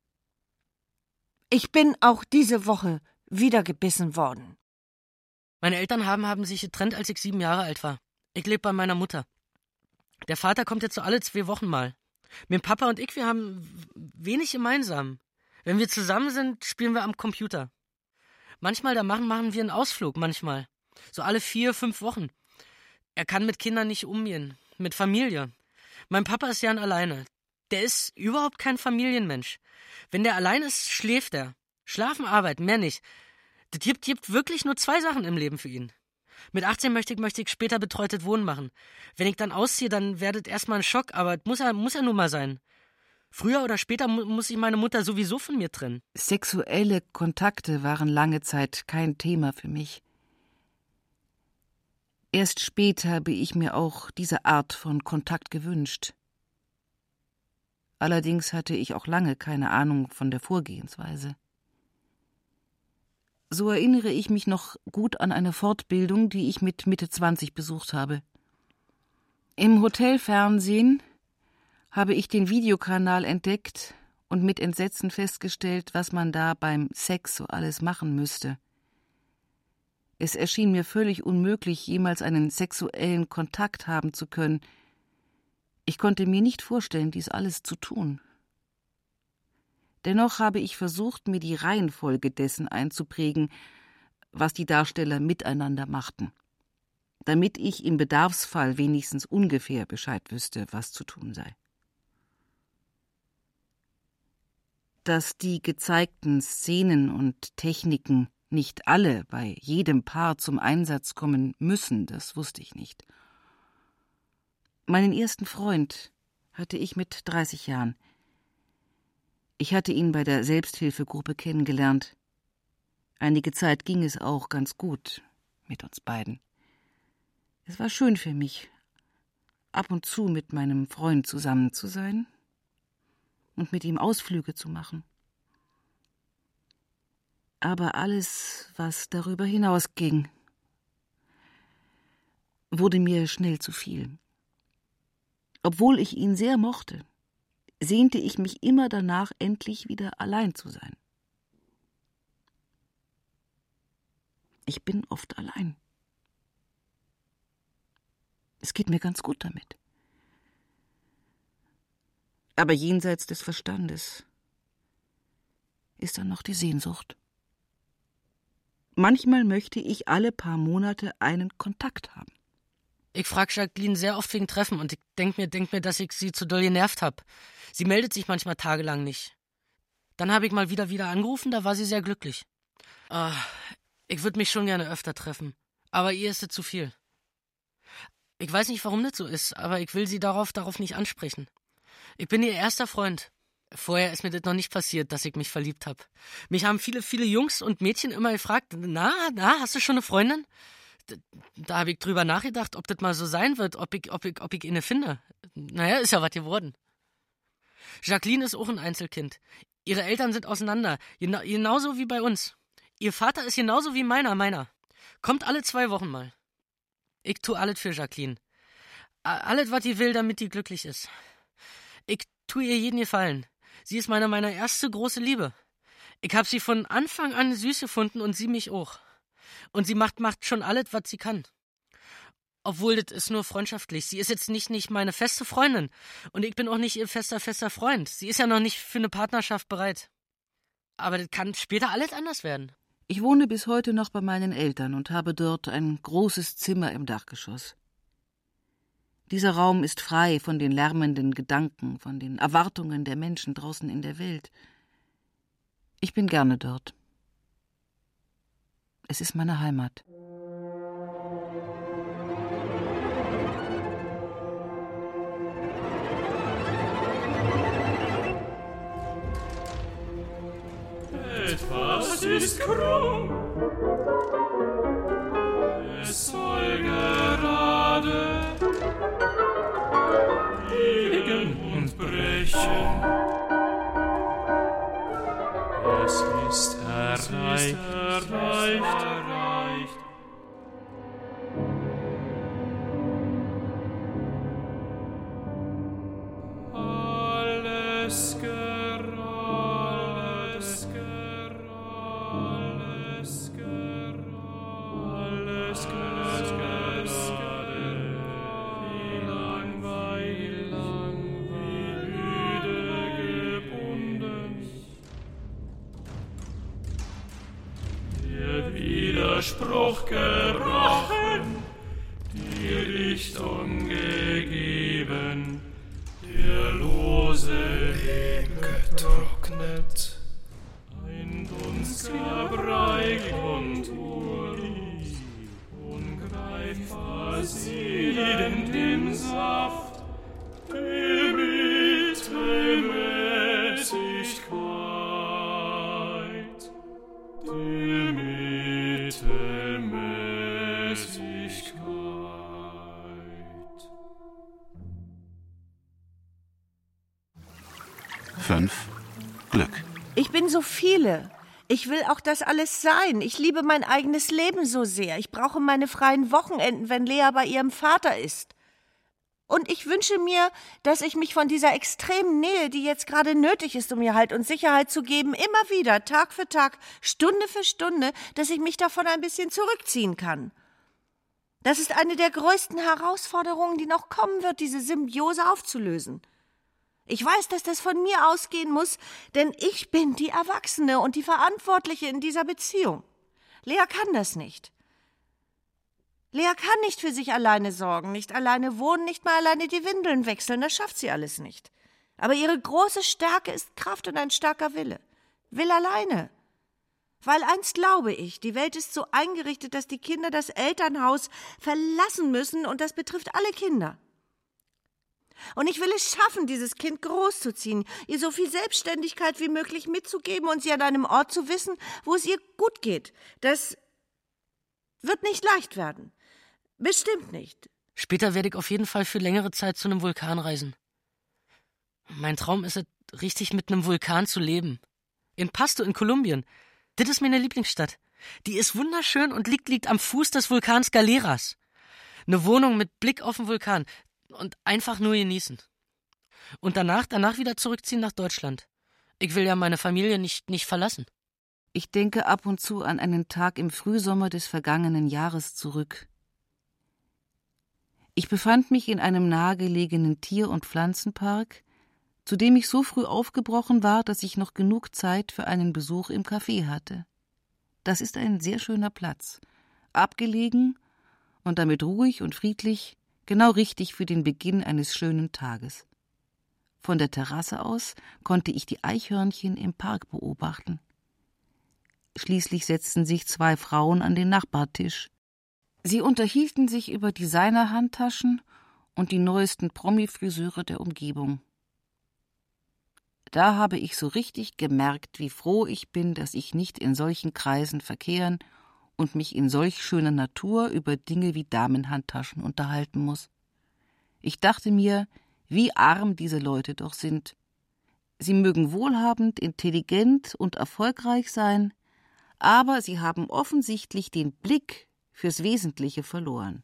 Ich bin auch diese Woche wieder gebissen worden. Meine Eltern haben sich getrennt, als ich 7 Jahre alt war. Ich lebe bei meiner Mutter. Der Vater kommt jetzt so alle 2 Wochen mal. Mein Papa und ich, wir haben wenig gemeinsam. Wenn wir zusammen sind, spielen wir am Computer. Manchmal, da machen wir einen Ausflug, manchmal. So alle 4, 5 Wochen. Er kann mit Kindern nicht umgehen, mit Familie. Mein Papa ist ja alleine. Der ist überhaupt kein Familienmensch. Wenn der allein ist, schläft er. Schlafen, arbeiten, mehr nicht. Das gibt wirklich nur 2 Sachen im Leben für ihn. Mit 18 möchte ich später betreutes Wohnen machen. Wenn ich dann ausziehe, dann wäre das erstmal ein Schock, aber das muss er nun mal sein. Früher oder später muss sich meine Mutter sowieso von mir trennen. Sexuelle Kontakte waren lange Zeit kein Thema für mich. Erst später habe ich mir auch diese Art von Kontakt gewünscht. Allerdings hatte ich auch lange keine Ahnung von der Vorgehensweise. So erinnere ich mich noch gut an eine Fortbildung, die ich mit Mitte 20 besucht habe. Im Hotelfernsehen habe ich den Videokanal entdeckt und mit Entsetzen festgestellt, was man da beim Sex so alles machen müsste. Es erschien mir völlig unmöglich, jemals einen sexuellen Kontakt haben zu können. Ich konnte mir nicht vorstellen, dies alles zu tun. Dennoch habe ich versucht, mir die Reihenfolge dessen einzuprägen, was die Darsteller miteinander machten, damit ich im Bedarfsfall wenigstens ungefähr Bescheid wüsste, was zu tun sei. Dass die gezeigten Szenen und Techniken nicht alle bei jedem Paar zum Einsatz kommen müssen, das wusste ich nicht. Meinen ersten Freund hatte ich mit 30 Jahren. Ich hatte ihn bei der Selbsthilfegruppe kennengelernt. Einige Zeit ging es auch ganz gut mit uns beiden. Es war schön für mich, ab und zu mit meinem Freund zusammen zu sein und mit ihm Ausflüge zu machen. Aber alles, was darüber hinausging, wurde mir schnell zu viel. Obwohl ich ihn sehr mochte, sehnte ich mich immer danach, endlich wieder allein zu sein. Ich bin oft allein. Es geht mir ganz gut damit. Aber jenseits des Verstandes ist dann noch die Sehnsucht. Manchmal möchte ich alle paar Monate einen Kontakt haben. Ich frage Jacqueline sehr oft wegen Treffen und ich denk mir, dass ich sie zu doll genervt habe. Sie meldet sich manchmal tagelang nicht. Dann habe ich mal wieder angerufen, da war sie sehr glücklich. Ich würde mich schon gerne öfter treffen, aber ihr ist es zu viel. Ich weiß nicht, warum das so ist, aber ich will sie darauf nicht ansprechen. Ich bin ihr erster Freund. Vorher ist mir das noch nicht passiert, dass ich mich verliebt habe. Mich haben viele Jungs und Mädchen immer gefragt, na, hast du schon eine Freundin? Da habe ich drüber nachgedacht, ob das mal so sein wird, ob ich eine finde. Naja, ist ja was geworden. Jacqueline ist auch ein Einzelkind. Ihre Eltern sind auseinander, genauso wie bei uns. Ihr Vater ist genauso wie meiner. Kommt alle 2 Wochen mal. Ich tue alles für Jacqueline. Alles, was die will, damit die glücklich ist. Ich tue ihr jeden Gefallen. Sie ist meine erste große Liebe. Ich habe sie von Anfang an süß gefunden und sie mich auch. Und sie macht schon alles, was sie kann. Obwohl, das ist nur freundschaftlich. Sie ist jetzt nicht meine feste Freundin. Und ich bin auch nicht ihr fester Freund. Sie ist ja noch nicht für eine Partnerschaft bereit. Aber das kann später alles anders werden. Ich wohne bis heute noch bei meinen Eltern und habe dort ein großes Zimmer im Dachgeschoss. Dieser Raum ist frei von den lärmenden Gedanken, von den Erwartungen der Menschen draußen in der Welt. Ich bin gerne dort. Es ist meine Heimat. Etwas ist krumm, es soll gerade biegen und brechen. Es ist erreicht. Alles wie lang, wie müde gebunden. Der Widerspruch gebrochen, die Richtung gegeben, der lose Regen getrocknet, ein dunster Brei Kontur, ungreifbar siedend im Saft, der Mittelmäßigkeit, der Mittelmäßigkeit. 5. Glück. Ich bin so viele. Ich will auch das alles sein. Ich liebe mein eigenes Leben so sehr. Ich brauche meine freien Wochenenden, wenn Lea bei ihrem Vater ist. Und ich wünsche mir, dass ich mich von dieser extremen Nähe, die jetzt gerade nötig ist, um ihr Halt und Sicherheit zu geben, immer wieder, Tag für Tag, Stunde für Stunde, dass ich mich davon ein bisschen zurückziehen kann. Das ist eine der größten Herausforderungen, die noch kommen wird, diese Symbiose aufzulösen. Ich weiß, dass das von mir ausgehen muss, denn ich bin die Erwachsene und die Verantwortliche in dieser Beziehung. Lea kann das nicht. Lea kann nicht für sich alleine sorgen, nicht alleine wohnen, nicht mal alleine die Windeln wechseln, das schafft sie alles nicht. Aber ihre große Stärke ist Kraft und ein starker Wille. Will alleine. Weil eins glaube ich, die Welt ist so eingerichtet, dass die Kinder das Elternhaus verlassen müssen und das betrifft alle Kinder. Und ich will es schaffen, dieses Kind großzuziehen, ihr so viel Selbstständigkeit wie möglich mitzugeben und sie an einem Ort zu wissen, wo es ihr gut geht. Das wird nicht leicht werden. Bestimmt nicht. Später werde ich auf jeden Fall für längere Zeit zu einem Vulkan reisen. Mein Traum ist es, richtig mit einem Vulkan zu leben. In Pasto in Kolumbien. Das ist meine Lieblingsstadt. Die ist wunderschön und liegt am Fuß des Vulkans Galeras. Eine Wohnung mit Blick auf den Vulkan und einfach nur genießen. Und danach wieder zurückziehen nach Deutschland. Ich will ja meine Familie nicht verlassen. Ich denke ab und zu an einen Tag im Frühsommer des vergangenen Jahres zurück. Ich befand mich in einem nahegelegenen Tier- und Pflanzenpark, zu dem ich so früh aufgebrochen war, dass ich noch genug Zeit für einen Besuch im Café hatte. Das ist ein sehr schöner Platz, abgelegen und damit ruhig und friedlich, genau richtig für den Beginn eines schönen Tages. Von der Terrasse aus konnte ich die Eichhörnchen im Park beobachten. Schließlich setzten sich 2 Frauen an den Nachbartisch. Sie unterhielten sich über Designer-Handtaschen und die neuesten Promi-Friseure der Umgebung. Da habe ich so richtig gemerkt, wie froh ich bin, dass ich nicht in solchen Kreisen verkehren und mich in solch schöner Natur über Dinge wie Damenhandtaschen unterhalten muss. Ich dachte mir, wie arm diese Leute doch sind. Sie mögen wohlhabend, intelligent und erfolgreich sein, aber sie haben offensichtlich den Blick fürs Wesentliche verloren.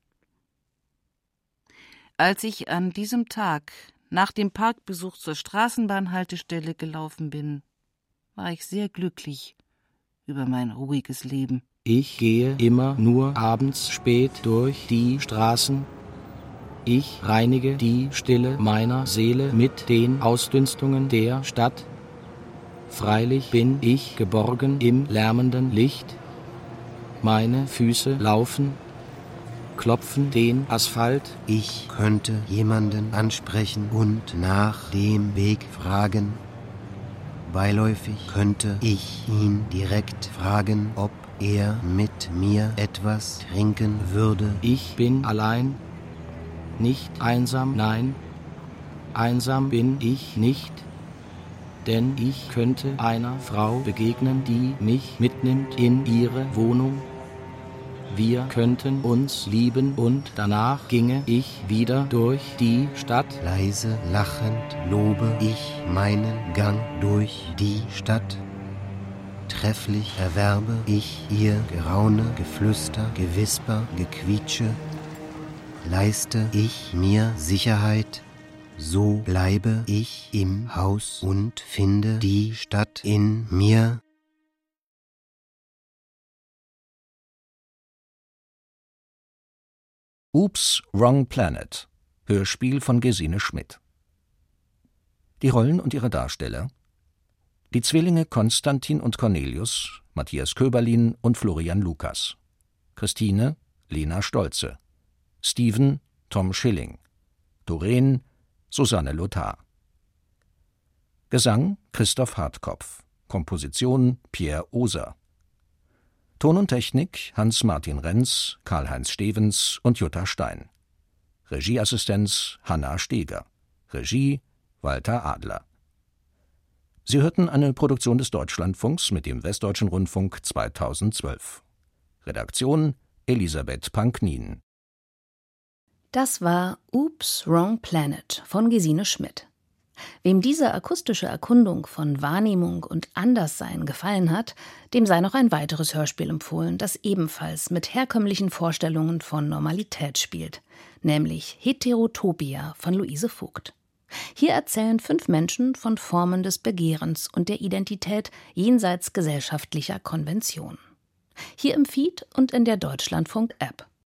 Als ich an diesem Tag nach dem Parkbesuch zur Straßenbahnhaltestelle gelaufen bin, war ich sehr glücklich über mein ruhiges Leben. Ich gehe immer nur abends spät durch die Straßen. Ich reinige die Stille meiner Seele mit den Ausdünstungen der Stadt. Freilich bin ich geborgen im lärmenden Licht. Meine Füße laufen, klopfen den Asphalt. Ich könnte jemanden ansprechen und nach dem Weg fragen. Beiläufig könnte ich ihn direkt fragen, ob er mit mir etwas trinken würde. Ich bin allein, nicht einsam, nein, einsam bin ich nicht, denn ich könnte einer Frau begegnen, die mich mitnimmt in ihre Wohnung. Wir könnten uns lieben und danach ginge ich wieder durch die Stadt. Leise lachend lobe ich meinen Gang durch die Stadt. Trefflich erwerbe ich ihr Geraune, Geflüster, Gewisper, Gequietsche. Leiste ich mir Sicherheit, so bleibe ich im Haus und finde die Stadt in mir. Oops, Wrong Planet. Hörspiel von Gesine Schmidt. Die Rollen und ihre Darsteller: die Zwillinge Konstantin und Cornelius, Matthias Köberlin und Florian Lukas. Christine, Lena Stolze. Steven, Tom Schilling. Doreen, Susanne Lothar. Gesang Christoph Hartkopf. Komposition Pierre Oser. Ton und Technik Hans-Martin Renz, Karl-Heinz Stevens und Jutta Stein. Regieassistenz Hanna Steger. Regie Walter Adler. Sie hörten eine Produktion des Deutschlandfunks mit dem Westdeutschen Rundfunk 2012. Redaktion Elisabeth Panknin. Das war Oops, Wrong Planet von Gesine Schmidt. Wem diese akustische Erkundung von Wahrnehmung und Anderssein gefallen hat, dem sei noch ein weiteres Hörspiel empfohlen, das ebenfalls mit herkömmlichen Vorstellungen von Normalität spielt, nämlich Heterotopia von Luise Vogt. Hier erzählen 5 Menschen von Formen des Begehrens und der Identität jenseits gesellschaftlicher Konventionen. Hier im Feed und in der Deutschlandfunk-App.